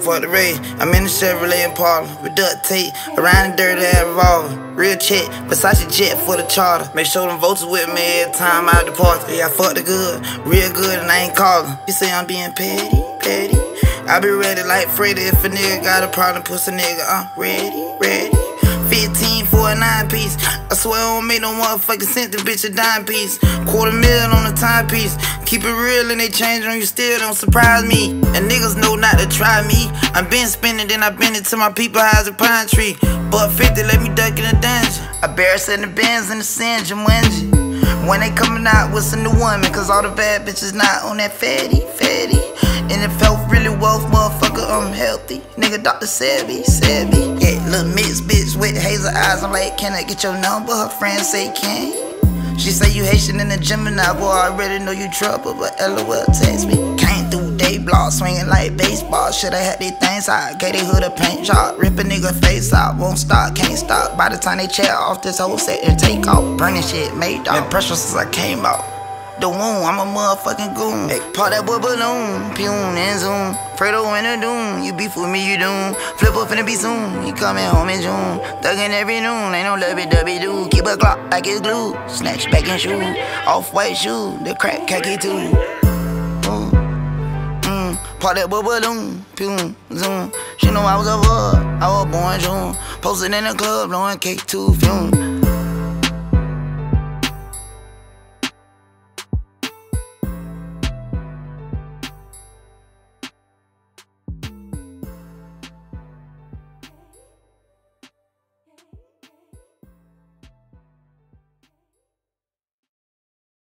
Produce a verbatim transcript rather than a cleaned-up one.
for the race. I'm in the Chevrolet Impala with duct tape around the dirty ass revolver. Real check, Versace jet for the charter. Make sure them votes with me every time I depart. Yeah, I fucked it good, real good, and I ain't calling. You say I'm being petty, petty. I be ready like Freddy. If a nigga got a problem, pussy nigga, I'm ready, ready. fifteen for a nine piece. I swear I don't make no motherfucking sense. The bitch a dime piece. Quarter million on the timepiece. Keep it real and they change on you, still don't surprise me. And niggas know not to try me. I been spinning, then I been it to my people high as a pine tree. But fifty let me duck in the dungeon. I bear in the Benz in the San Jumanji. When they coming out with some new women, cause all the bad bitches not on that fatty, fatty. And it felt really well, motherfucker, I'm healthy. Nigga, Doctor Sebby, Sebby. Yeah, little mixed bitch with hazel eyes. I'm like, can I get your number? Her friends say, can you? She say you Haitian in the Gemini, boy, I already know you trouble, but LOL text me. Came through day block, swinging like baseball. Shoulda had these things out, gave they hood a paint job. Rip a nigga face out, won't stop, can't stop. By the time they check off this whole set and take off, burning shit made dog. Been pressure since I came out. The wound, I'm a motherfucking goon. Hey, pop that boy balloon, pew and zoom. Fredo in the doom, you beef with me, you doom. Flip up finna be soon, he coming home in June. Thuggin' every noon, ain't no lovey-dovey do. Keep a Glock like it's glue, snatch back and shoe. Off-white shoe, the crack khaki too. Mm, mm, pop that boy balloon, pew zoom. She know I was a bug, I was born June. Posted in the club, blowing K two fume.